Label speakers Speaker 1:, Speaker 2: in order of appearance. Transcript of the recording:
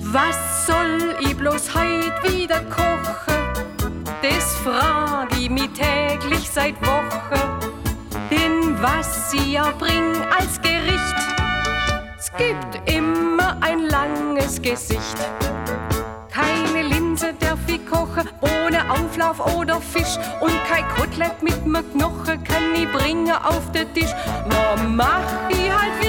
Speaker 1: Was soll ich bloß heut wieder kochen? Das frag ich mich täglich seit Woche. Denn was ich ja bring als Gericht, es gibt immer ein langes Gesicht. Keine Linse darf ich kochen, ohne Auflauf oder Fisch. Und kein Kotelett mit mir Knochen kann ich bringen auf den Tisch. Na, mach ich halt